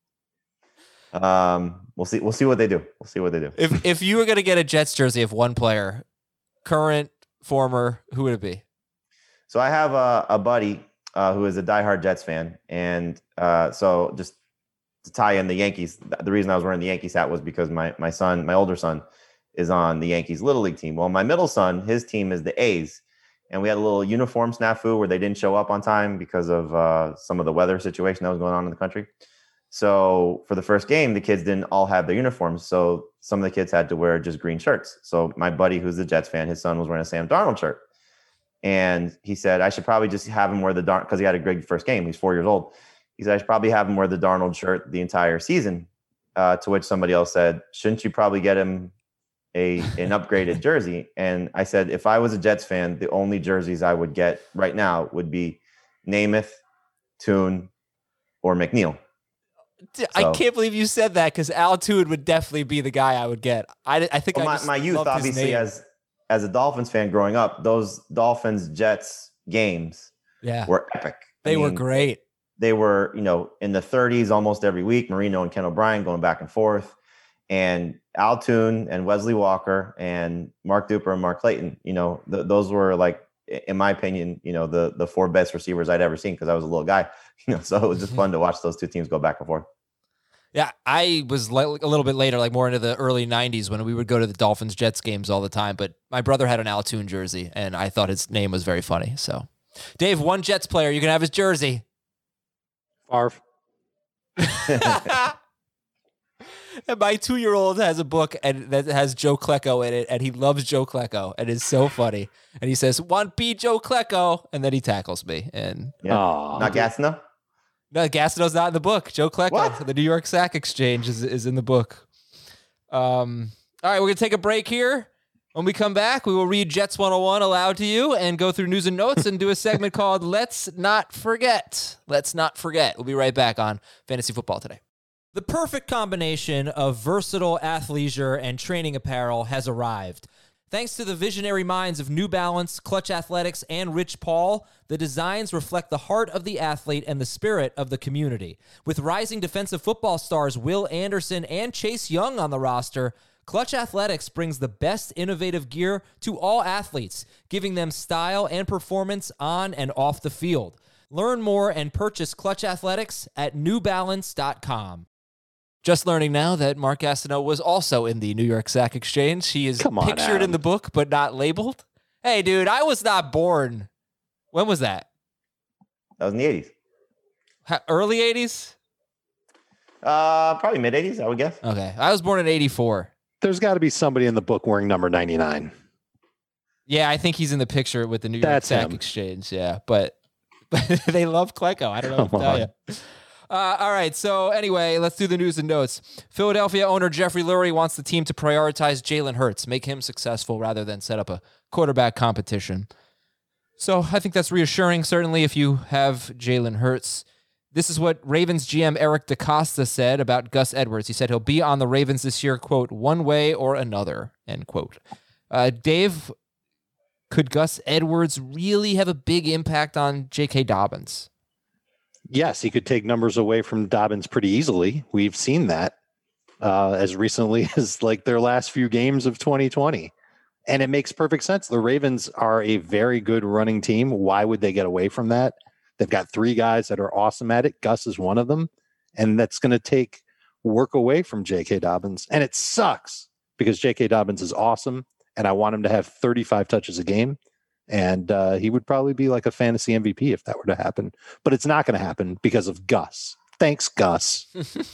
Um, we'll see. We'll see what they do. We'll see what they do. If if you were going to get a Jets jersey of one player, current, former, who would it be? So I have a, a buddy uh, who is a diehard Jets fan, and uh, so just to tie in the Yankees, the reason I was wearing the Yankees hat was because my my son, my older son, is on the Yankees Little League team. Well, my middle son, his team is the A's, and we had a little uniform snafu where they didn't show up on time because of uh, some of the weather situation that was going on in the country. So for the first game, the kids didn't all have their uniforms. So some of the kids had to wear just green shirts. So my buddy, who's a Jets fan, his son was wearing a Sam Darnold shirt. And he said, I should probably just have him wear the Darnold, because he had a great first game. He's four years old. He said, I should probably have him wear the Darnold shirt the entire season. Uh, to which somebody else said, shouldn't you probably get him a an upgraded jersey? And I said, if I was a Jets fan, the only jerseys I would get right now would be Namath, Toon, or McNeil. I So, can't believe you said that, because Al Toon would definitely be the guy I would get. I, I think well, I my, just my youth, loved his obviously, name. as as a Dolphins fan growing up, those Dolphins Jets games yeah, were epic. they I were mean, great. They were, you know, in the thirties almost every week. Marino and Ken O'Brien going back and forth, and Al Toon and Wesley Walker and Mark Duper and Mark Clayton. You know, th- those were, like, in my opinion, you know, the the four best receivers I'd ever seen, because I was a little guy. You know, so it was just fun to watch those two teams go back and forth. Yeah, I was li- a little bit later, like more into the early nineties, when we would go to the Dolphins Jets games all the time. But my brother had an Al Toon jersey, and I thought his name was very funny. So, Dave, one Jets player, you can have his jersey. Favre. And my two-year-old has a book and that has Joe Klecko in it, and he loves Joe Klecko, and it's so funny. And he says, "Want be Joe Klecko," and then he tackles me. And Yeah, Aw. not Gastineau. no, Gastineau's not in the book. Joe Klecko, What? the New York Sack Exchange, is is in the book. Um. All right, we're gonna take a break here. When we come back, we will read Jets one oh one aloud to you and go through news and notes and do a segment called Let's Not Forget. Let's Not Forget. We'll be right back on Fantasy Football Today. The perfect combination of versatile athleisure and training apparel has arrived. Thanks to the visionary minds of New Balance, Clutch Athletics, and Rich Paul, the designs reflect the heart of the athlete and the spirit of the community. With rising defensive football stars Will Anderson and Chase Young on the roster, Clutch Athletics brings the best innovative gear to all athletes, giving them style and performance on and off the field. Learn more and purchase Clutch Athletics at new balance dot com. Just learning now that Mark Gastineau was also in the New York Sack Exchange. He is Come on, pictured Adam. in the book, but not labeled. Hey, dude, I was not born. When was that? That was in the eighties. Ha- Early eighties? Uh, probably mid eighties, I would guess. Okay. I was born in eighty-four. There's got to be somebody in the book wearing number ninety-nine. Yeah, I think he's in the picture with the New York That's Sack him. Exchange. Yeah, but, but they love Klecko. I don't know what to Come tell on. you. Uh, all right, so anyway, let's do the news and notes. Philadelphia owner Jeffrey Lurie wants the team to prioritize Jalen Hurts, make him successful rather than set up a quarterback competition. So I think that's reassuring, certainly if you have Jalen Hurts. This is what Ravens G M Eric DeCosta said about Gus Edwards. He said he'll be on the Ravens this year, quote, one way or another, end quote. Uh, Dave, could Gus Edwards really have a big impact on J K. Dobbins? Yes, he could take numbers away from Dobbins pretty easily. We've seen that uh, as recently as like their last few games of twenty twenty. And it makes perfect sense. The Ravens are a very good running team. Why would they get away from that? They've got three guys that are awesome at it. Gus is one of them. And that's going to take work away from J K. Dobbins. And it sucks because J K. Dobbins is awesome. And I want him to have thirty-five touches a game. And uh, he would probably be like a fantasy M V P if that were to happen. But it's not going to happen because of Gus. Thanks, Gus.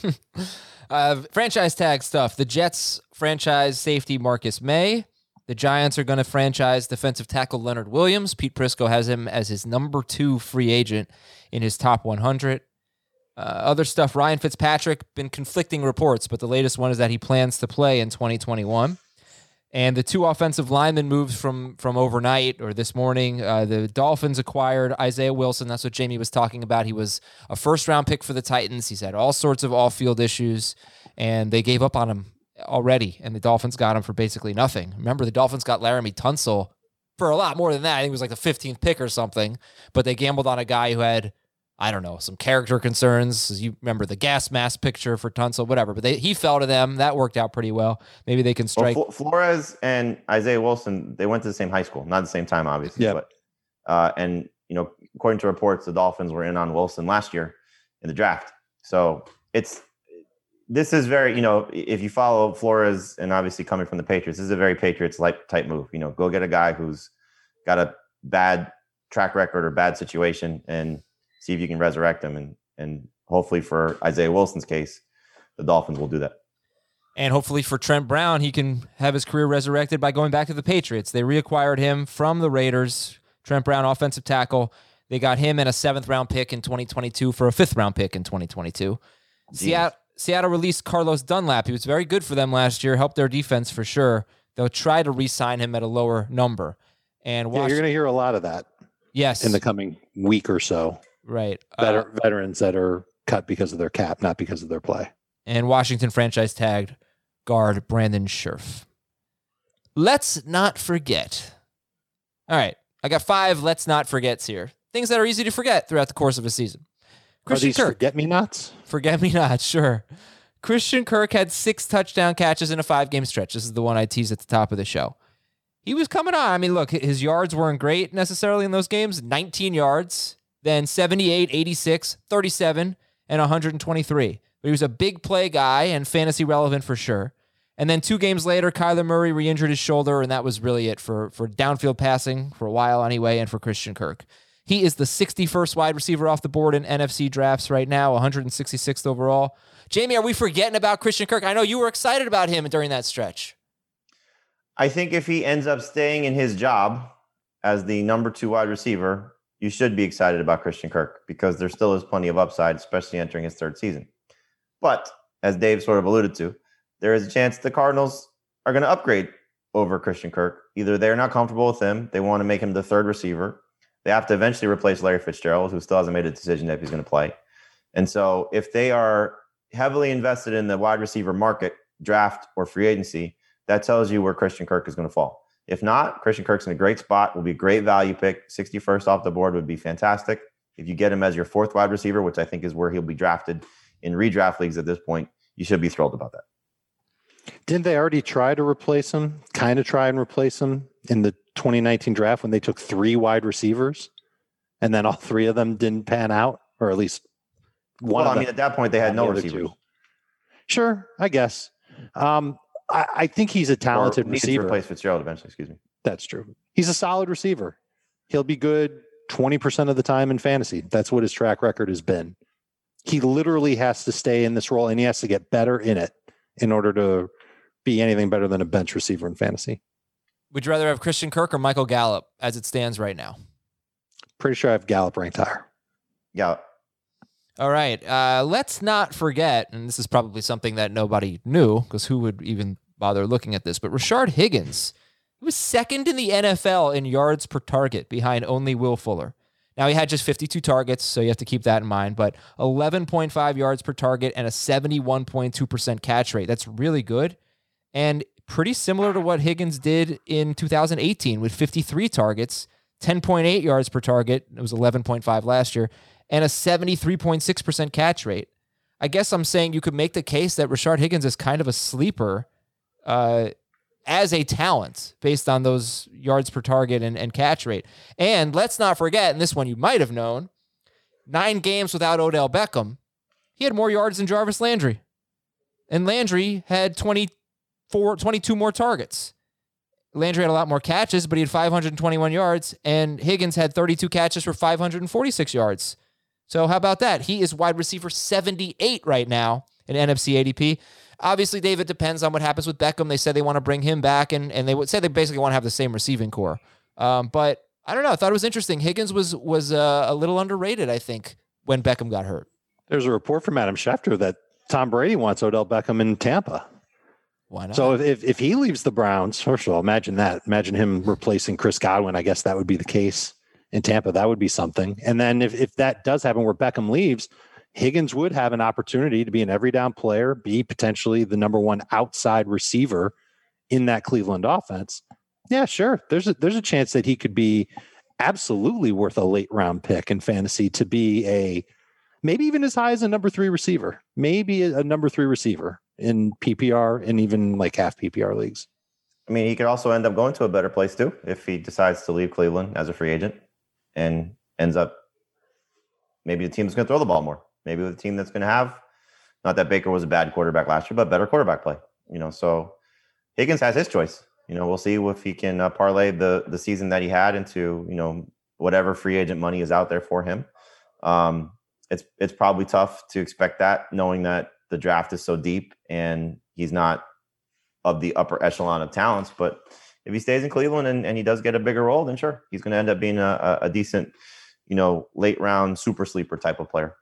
uh, franchise tag stuff. The Jets franchise safety Marcus May. The Giants are going to franchise defensive tackle Leonard Williams. Pete Prisco has him as his number two free agent in his top one hundred. Uh, other stuff, Ryan Fitzpatrick, been conflicting reports, but the latest one is that he plans to play in twenty twenty-one. And the two offensive linemen moves from from overnight or this morning. Uh, the Dolphins acquired Isaiah Wilson. That's what Jamie was talking about. He was a first-round pick for the Titans. He's had all sorts of off-field issues, and they gave up on him already, and the Dolphins got him for basically nothing. Remember, the Dolphins got Laramie Tunsil for a lot more than that. I think it was like the fifteenth pick or something, but they gambled on a guy who had, I don't know, some character concerns. You remember the gas mask picture for Tunsil, whatever, but they, he fell to them. That worked out pretty well. Maybe they can strike. Well, Flores and Isaiah Wilson, they went to the same high school, not at the same time, obviously. Yeah. But, uh, and, you know, according to reports, the Dolphins were in on Wilson last year in the draft. So it's, this is very, you know, if you follow Flores and obviously coming from the Patriots, this is a very Patriots-like type move. You know, go get a guy who's got a bad track record or bad situation and see if you can resurrect him. And, and hopefully for Isaiah Wilson's case, the Dolphins will do that. And hopefully for Trent Brown, he can have his career resurrected by going back to the Patriots. They reacquired him from the Raiders. Trent Brown, offensive tackle. They got him and a seventh-round pick in twenty twenty-two for a fifth-round pick in twenty twenty-two. Seattle, Seattle released Carlos Dunlap. He was very good for them last year, helped their defense for sure. They'll try to re-sign him at a lower number. And Yeah, you're going to hear a lot of that yes, in the coming week or so. right. Veter- Uh, veterans that are cut because of their cap, not because of their play. and Washington franchise tagged guard Brandon Scherf. Let's not forget. All right, I got five let's not forgets here. Things that are easy to forget throughout the course of a season. Are these forget-me-nots? Forget me not, sure. Christian Kirk had six touchdown catches in a five-game stretch. This is the one I teased at the top of the show. He was coming on. I mean, look, his yards weren't great necessarily in those games. nineteen yards, then seventy-eight, eighty-six, thirty-seven, and one hundred twenty-three. But he was a big play guy and fantasy relevant for sure. And then two games later, Kyler Murray re-injured his shoulder, and that was really it for, for downfield passing for a while anyway, and for Christian Kirk. He is the sixty-first wide receiver off the board in N F C drafts right now, one hundred sixty-sixth overall. Jamie, are we forgetting about Christian Kirk? I know you were excited about him during that stretch. I think if he ends up staying in his job as the number two wide receiver, you should be excited about Christian Kirk because there still is plenty of upside, especially entering his third season. But as Dave sort of alluded to, there is a chance the Cardinals are going to upgrade over Christian Kirk. Either they're not comfortable with him, they want to make him the third receiver. They have to eventually replace Larry Fitzgerald, who still hasn't made a decision if he's going to play. And so if they are heavily invested in the wide receiver market, draft, or free agency, that tells you where Christian Kirk is going to fall. If not, Christian Kirk's in a great spot, will be a great value pick. sixty-first off the board would be fantastic. If you get him as your fourth wide receiver, which I think is where he'll be drafted in redraft leagues at this point, you should be thrilled about that. Didn't they already try to replace him, kind of try and replace him in the twenty nineteen draft when they took three wide receivers and then all three of them didn't pan out, or at least one Well, of I mean, them, at that point, they had the no other receivers. two. Sure, I guess. Um, I, I think he's a talented Or needed to receiver. replace Fitzgerald eventually, excuse me. That's true. He's a solid receiver. He'll be good twenty percent of the time in fantasy. That's what his track record has been. he literally has to stay in this role, and he has to get better in it in order to be anything better than a bench receiver in fantasy. Would you rather have Christian Kirk or Michael Gallup as it stands right now? Pretty sure I have Gallup ranked higher. Yeah. All right. Uh, let's not forget, and this is probably something that nobody knew because who would even bother looking at this, but Rashard Higgins, he was second in the N F L in yards per target behind only Will Fuller. Now, he had just fifty-two targets, so you have to keep that in mind, but eleven point five yards per target and a seventy-one point two percent catch rate. That's really good. And pretty similar to what Higgins did in two thousand eighteen with fifty-three targets, ten point eight yards per target. It was eleven point five last year, and a seventy-three point six percent catch rate. I guess I'm saying you could make the case that Rashard Higgins is kind of a sleeper uh, as a talent based on those yards per target and, and catch rate. And let's not forget, and this one you might have known, nine games without Odell Beckham, he had more yards than Jarvis Landry. And Landry had twenty-four, twenty-two more targets. Landry had a lot more catches, but he had five hundred twenty-one yards, and Higgins had thirty-two catches for five hundred forty-six yards. So how about that? He is wide receiver seventy-eight right now in N F C A D P. Obviously, Dave, it depends on what happens with Beckham. They said they want to bring him back, and, and they would say they basically want to have the same receiving core. Um, but I don't know. I thought it was interesting. Higgins was was uh, a little underrated, I think, when Beckham got hurt. There's a report from Adam Schefter that Tom Brady wants Odell Beckham in Tampa. Why not? So if, if he leaves the Browns, first of all, imagine that. Imagine him replacing Chris Godwin. I guess that would be the case in Tampa. That would be something. And then if, if that does happen where Beckham leaves, Higgins would have an opportunity to be an every down player, be potentially the number one outside receiver in that Cleveland offense. Yeah, sure. There's a, there's a chance that he could be absolutely worth a late round pick in fantasy to be a, maybe even as high as a number three receiver, maybe a, a number three receiver in P P R and even like half P P R leagues. I mean, he could also end up going to a better place too if he decides to leave Cleveland as a free agent and ends up maybe the team that's going to throw the ball more. Maybe the team that's going to have, not that Baker was a bad quarterback last year, but better quarterback play. You know, so Higgins has his choice. You know, we'll see if he can uh, parlay the the season that he had into, you know, whatever free agent money is out there for him. Um, it's it's probably tough to expect that, knowing that the draft is so deep and he's not of the upper echelon of talents. But if he stays in Cleveland and, and he does get a bigger role, then sure, he's going to end up being a, a decent, you know, late round super sleeper type of player.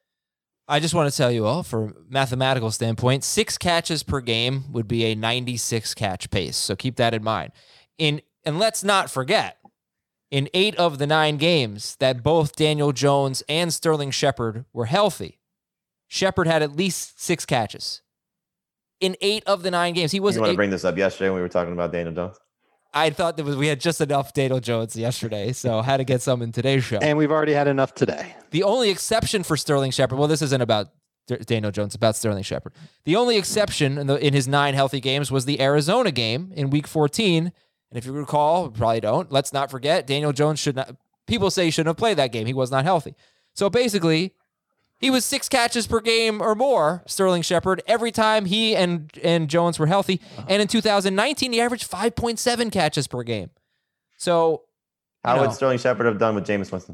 I just want to tell you all, from a mathematical standpoint, six catches per game would be a ninety-six catch pace. So keep that in mind. In and let's not forget, in eight of the nine games that both Daniel Jones and Sterling Shepard were healthy, Shepard had at least six catches. In eight of the nine games, he was. You want eight, to bring this up yesterday when we were talking about Daniel Jones? I thought that was, we had just enough Daniel Jones yesterday, so I had to get some in today's show. And we've already had enough today. The only exception for Sterling Shepard, well, this isn't about D- Daniel Jones, it's about Sterling Shepard. The only exception in, the, in his nine healthy games was the Arizona game in week fourteen. And if you recall, we probably don't, let's not forget, Daniel Jones should not, people say he shouldn't have played that game. He was not healthy. So basically, he was six catches per game or more, Sterling Shepard, every time he and, and Jones were healthy. Uh-huh. And in two thousand nineteen, he averaged five point seven catches per game. So, how know, would Sterling Shepard have done with Jameis Winston?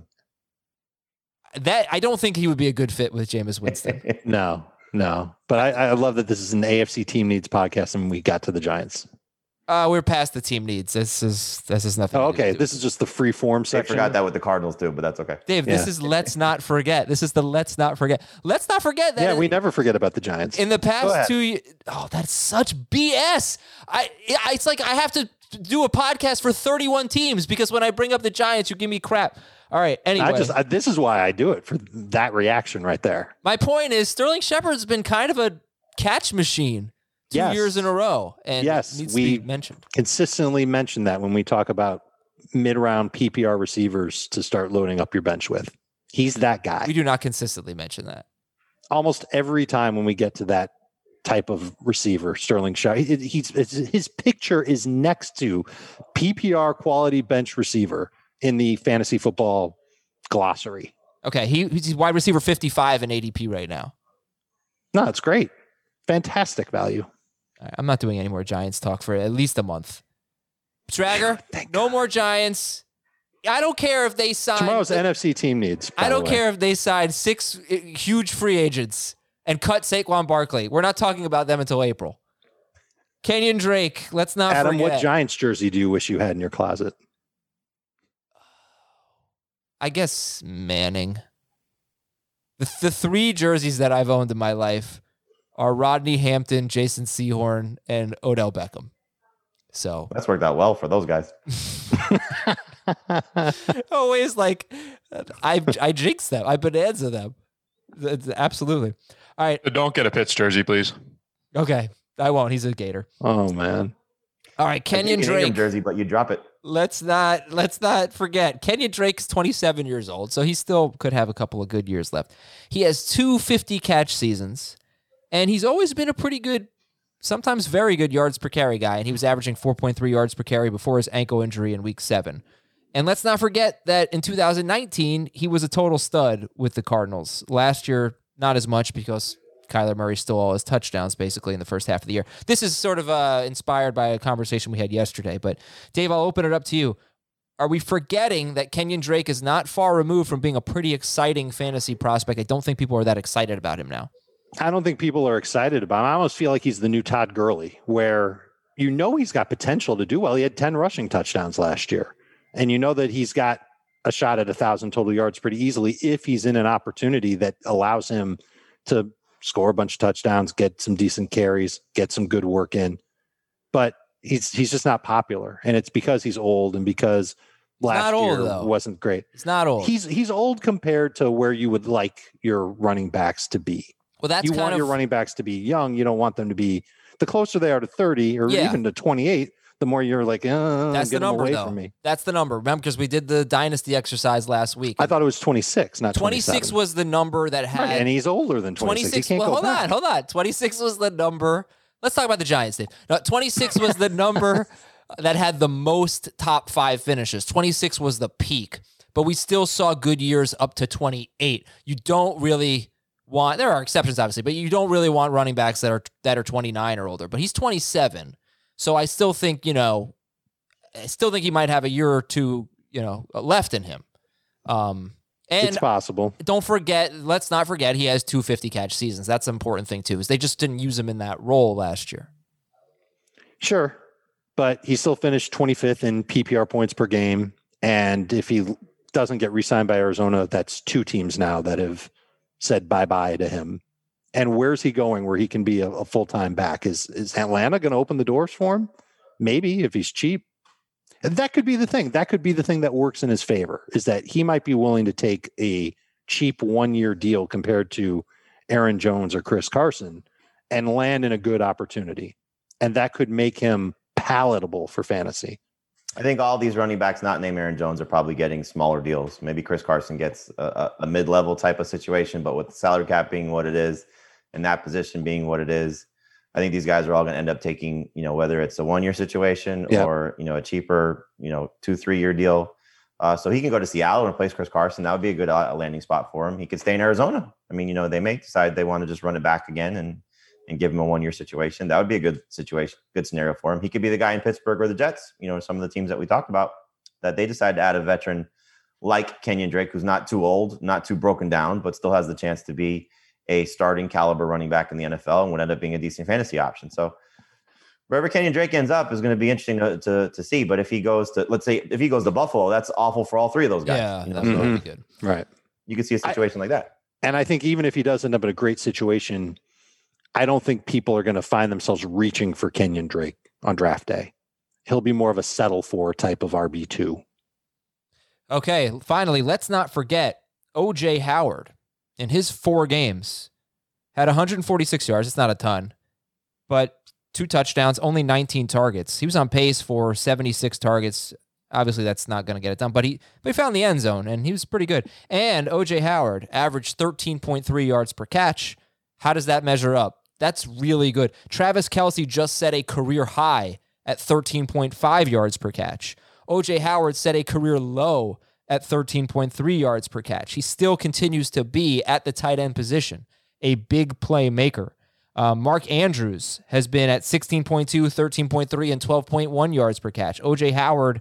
That I don't think he would be a good fit with Jameis Winston. no, no. But I, I love that this is an A F C team needs podcast and we got to the Giants. Uh, we're past the team needs. This is this is nothing. Oh, okay, this is just the free form section. I forgot that with the Cardinals too, but that's okay. Dave, yeah. this is let's not forget. This is the let's not forget. Let's not forget that. Yeah, in, we never forget about the Giants. In the past two years, oh, that's such B S. I, I it's like I have to do a podcast for thirty-one teams because when I bring up the Giants, you give me crap. All right. Anyway, I just I, this is why I do it, for that reaction right there. My point is Sterling Shepard's been kind of a catch machine. Two yes. years in a row, and yes, needs we to be mentioned. Consistently mention that when we talk about mid-round P P R receivers to start loading up your bench with. He's that guy. We do not consistently mention that. Almost every time when we get to that type of receiver, Sterling Shepard, he's his picture is next to P P R quality bench receiver in the fantasy football glossary. Okay, he, he's wide receiver fifty-five in A D P right now. No, it's great. Fantastic value. I'm not doing any more Giants talk for at least a month. Strager, no more Giants. I don't care if they sign tomorrow's the, N F C team needs. I don't care if they sign six huge free agents and cut Saquon Barkley. We're not talking about them until April. Kenyon Drake, let's not Adam, forget. what Giants jersey do you wish you had in your closet? I guess Manning. The, the three jerseys that I've owned in my life are Rodney Hampton, Jason Sehorn, and Odell Beckham. So that's worked out well for those guys. Always like I I jinx them. I bonanza them. Absolutely. All right. But don't get a Pitts jersey, please. Okay. I won't. He's a Gator. Oh man. All right, Kenyon Drake jersey, but you drop it. Let's not let's not forget. Kenyon Drake's twenty-seven years old, so he still could have a couple of good years left. He has two fifty catch seasons, and he's always been a pretty good, sometimes very good yards per carry guy, and he was averaging four point three yards per carry before his ankle injury in week seven. And let's not forget that in two thousand nineteen, he was a total stud with the Cardinals. Last year, not as much because Kyler Murray stole all his touchdowns basically in the first half of the year. This is sort of uh, inspired by a conversation we had yesterday. But Dave, I'll open it up to you. Are we forgetting that Kenyon Drake is not far removed from being a pretty exciting fantasy prospect? I don't think people are that excited about him now. I don't think people are excited about him. I almost feel like he's the new Todd Gurley, where you know he's got potential to do well. He had ten rushing touchdowns last year. And you know that he's got a shot at one thousand total yards pretty easily if he's in an opportunity that allows him to score a bunch of touchdowns, get some decent carries, get some good work in. But he's he's just not popular. And it's because he's old and because last old, year though. wasn't great. It's not old. He's he's old compared to where you would like your running backs to be. Well, that's you kind want of, your running backs to be young. You don't want them to be, the closer they are to thirty or Yeah. even to twenty-eight, the more you're like, uh, that's get the them number, away though. from me. That's the number. Remember, because we did the dynasty exercise last week. I thought it was twenty-six, not twenty-six twenty-seven. was the number that had. Right, and he's older than twenty-six. twenty-six. He can't Well, go hold back. on, hold on. twenty-six was the number. Let's talk about the Giants, Dave. No, twenty-six was the number that had the most top five finishes. twenty-six was the peak, but we still saw good years up to twenty-eight. You don't really want, there are exceptions obviously, but you don't really want running backs that are that are twenty-nine or older. But he's twenty-seven, so I still think, you know, I still think he might have a year or two, you know, left in him. Um, and It's possible. don't forget, let's not forget, he has two fifty catch seasons. That's an important thing too, is they just didn't use him in that role last year. Sure. But he still finished twenty-fifth in P P R points per game. And if he doesn't get re-signed by Arizona, that's two teams now that have said bye-bye to him. And where's he going where he can be a, a full-time back? Is, is Atlanta going to open the doors for him? Maybe, if he's cheap. And that could be the thing. That could be the thing that works in his favor, is that he might be willing to take a cheap one-year deal compared to Aaron Jones or Chris Carson and land in a good opportunity. And that could make him palatable for fantasy. I think all these running backs not named Aaron Jones are probably getting smaller deals. Maybe Chris Carson gets a, a mid-level type of situation, but with the salary cap being what it is and that position being what it is, I think these guys are all going to end up taking, you know, whether it's a one-year situation Yep. or, you know, a cheaper, you know, two, three-year deal. Uh, so he can go to Seattle and replace Chris Carson. That would be a good uh, landing spot for him. He could stay in Arizona. I mean, you know, they may decide they want to just run it back again and and give him a one-year situation. That would be a good situation, good scenario for him. He could be the guy in Pittsburgh or the Jets, you know, some of the teams that we talked about, that they decide to add a veteran like Kenyon Drake, who's not too old, not too broken down, but still has the chance to be a starting caliber running back in the N F L and would end up being a decent fantasy option. So wherever Kenyon Drake ends up is going to be interesting to, to, to see. But if he goes to, let's say, if he goes to Buffalo, that's awful for all three of those guys. Yeah, you know, that so would be good. Right. you could see a situation like that. And I think even if he does end up in a great situation, I don't think people are going to find themselves reaching for Kenyon Drake on draft day. He'll be more of a settle for type of R B two. Okay, finally, let's not forget O J Howard in his four games had one hundred forty-six yards. It's not a ton, but two touchdowns, only nineteen targets. He was on pace for seventy-six targets. Obviously, that's not going to get it done, but he but he found the end zone, and he was pretty good. And O J Howard averaged thirteen point three yards per catch. How does that measure up? That's really good. Travis Kelce just set a career high at thirteen point five yards per catch. O J Howard set a career low at thirteen point three yards per catch. He still continues to be at the tight end position, a big playmaker. Uh, Mark Andrews has been at sixteen point two, thirteen point three, and twelve point one yards per catch. O J Howard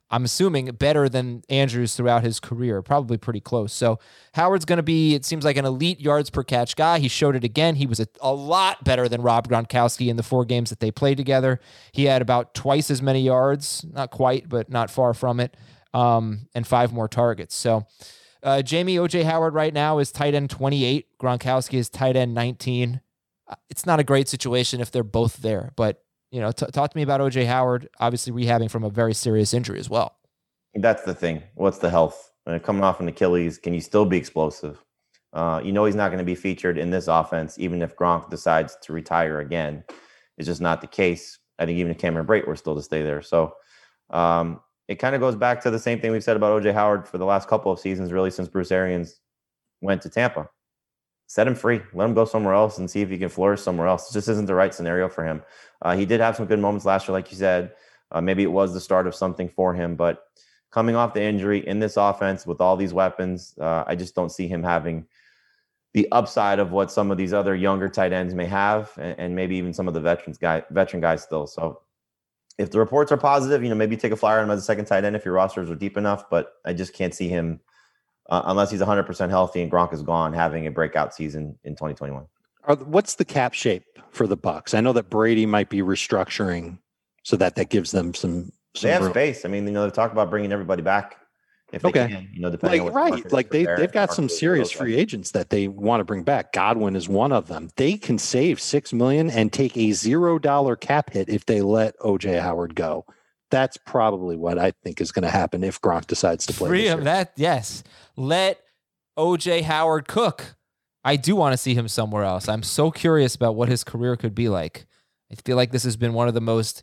I'm assuming better than Andrews throughout his career, probably pretty close. So Howard's going to be, it seems like, an elite yards per catch guy. He showed it again. He was a, a lot better than Rob Gronkowski in the four games that they played together. He had about twice as many yards, not quite, but not far from it, um, and five more targets. So uh, Jamie, O J Howard right now is tight end twenty-eight. Gronkowski is tight end nineteen. It's not a great situation if they're both there, but you know, t- talk to me about O J Howard, obviously rehabbing from a very serious injury as well. That's the thing. What's the health? Uh, coming off an Achilles, can you still be explosive? Uh, you know he's not going to be featured in this offense, even if Gronk decides to retire again. It's just not the case. I think even if Cameron Brate were still to stay there. So um, it kind of goes back to the same thing we've said about O J Howard for the last couple of seasons, really, since Bruce Arians went to Tampa. Set him free. Let him go somewhere else and see if he can flourish somewhere else. It just isn't the right scenario for him. Uh, he did have some good moments last year, like you said. Uh, maybe it was the start of something for him. But coming off the injury in this offense with all these weapons, uh, I just don't see him having the upside of what some of these other younger tight ends may have, and, and maybe even some of the veterans guy, veteran guys still. So if the reports are positive, you know, maybe take a flyer on him as a second tight end if your rosters are deep enough. But I just can't see him, Uh, unless he's one hundred percent healthy and Gronk is gone, having a breakout season in twenty twenty-one. Are, what's the cap shape for the Bucs? I know that Brady might be restructuring so that that gives them some, some they have room. space. I mean, you know, they've talked about bringing everybody back if they okay. can, you know, depending like, on what right. Like they, they've got some serious free agents that they want to bring back. Godwin is one of them. They can save six million dollars and take a zero dollar cap hit if they let O J Howard go. That's probably what I think is going to happen if Gronk decides to play. Free of that, yes. Let O J Howard cook. I do want to see him somewhere else. I'm so curious about what his career could be like. I feel like this has been one of the most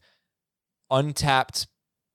untapped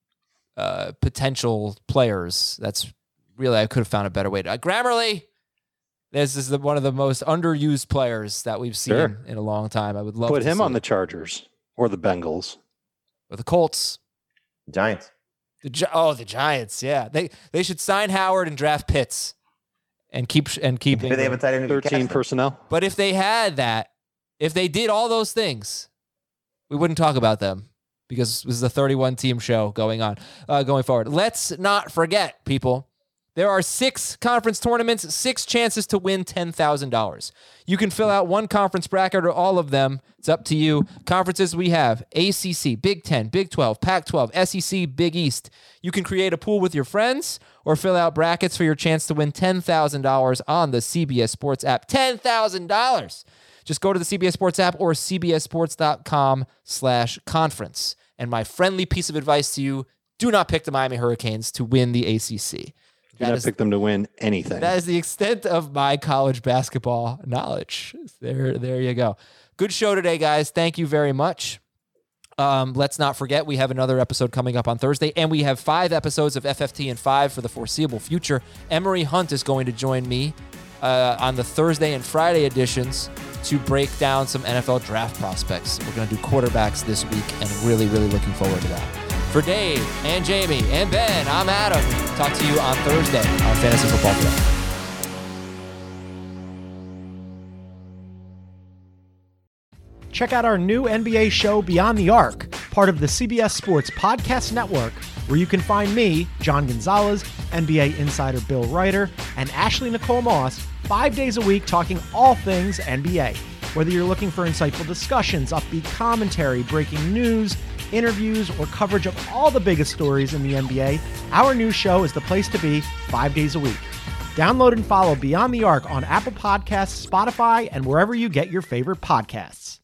uh, potential players. That's really, I could have found a better way to. Uh, Grammarly, this is the, one of the most underused players that we've seen sure. in a long time. I would love put to him see on it. the Chargers or the Bengals or the Colts. Giants. The Gi- oh, the Giants. Yeah, they they should sign Howard and draft Pitts, and keep and keep. Maybe they have a tight end who can thirteen catch personnel. But if they had that, if they did all those things, we wouldn't talk about them because this is a thirty-one team show going on, uh, going forward. Let's not forget, people. There are six conference tournaments, six chances to win ten thousand dollars. You can fill out one conference bracket or all of them. It's up to you. Conferences we have: A C C, Big Ten, Big twelve, Pac twelve, S E C, Big East. You can create a pool with your friends or fill out brackets for your chance to win ten thousand dollars on the C B S Sports app. ten thousand dollars. Just go to the C B S Sports app or cbssports.com slash conference. And my friendly piece of advice to you, do not pick the Miami Hurricanes to win the A C C. Do not pick them to win anything. That is the extent of my college basketball knowledge. There, there you go. Good show today, guys. Thank you very much. Um, let's not forget, we have another episode coming up on Thursday, and we have five episodes of F F T and five for the foreseeable future. Emory Hunt is going to join me uh, on the Thursday and Friday editions to break down some N F L draft prospects. We're going to do quarterbacks this week, and really, really looking forward to that. For Dave and Jamie and Ben, I'm Adam. Talk to you on Thursday on Fantasy Football Today. Check out our new N B A show, Beyond the Arc, part of the C B S Sports Podcast Network, where you can find me, John Gonzalez, N B A insider Bill Ryder, and Ashley Nicole Moss, five days a week talking all things N B A. Whether you're looking for insightful discussions, upbeat commentary, breaking news, interviews, or coverage of all the biggest stories in the N B A, our new show is the place to be five days a week. Download and follow Beyond the Arc on Apple Podcasts, Spotify, and wherever you get your favorite podcasts.